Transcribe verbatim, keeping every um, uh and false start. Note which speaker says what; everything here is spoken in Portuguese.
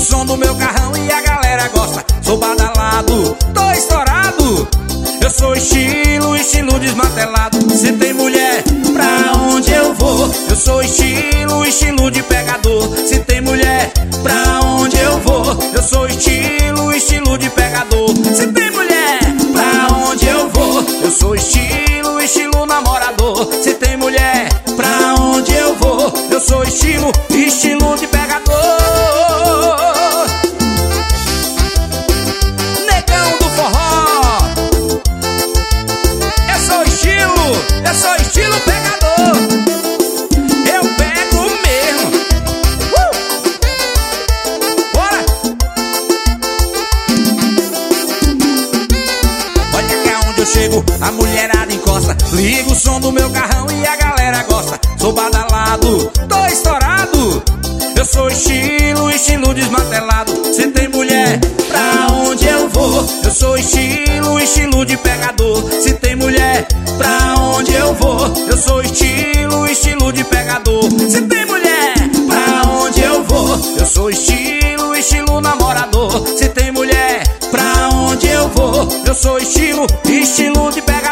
Speaker 1: som do meu carrão e a galera gosta. Sou badalado, tô estourado. Eu sou estilo, estilo desmantelado. Se tem mulher, pra onde eu vou? Eu sou estilo, estilo de pegador. Se tem mulher, pra onde eu vou? Eu sou estilo, estilo de pegador. Se tem mulher, pra onde eu vou? Eu sou estilo, estilo namorador. Se tem mulher, pra onde eu vou? Eu sou estilo, estilo de pegador. Negão do forró, eu sou estilo, eu sou estilo pegador. Eu pego mesmo. uh! Bora! Olha que aonde eu chego, a mulherada encosta. Liga o som do meu carrão e a galera gosta. Sou badalado, tô estourado. Eu sou estilo, estilo desmantelado. Se tem mulher, pra onde eu vou? Eu sou estilo, estilo de pegador. Se tem mulher, pra onde eu vou? Eu sou estilo, estilo de pegador. Se tem mulher, pra onde eu vou? Eu sou estilo, estilo namorador. Se tem mulher, pra onde eu vou? Eu sou estilo, estilo de pegador.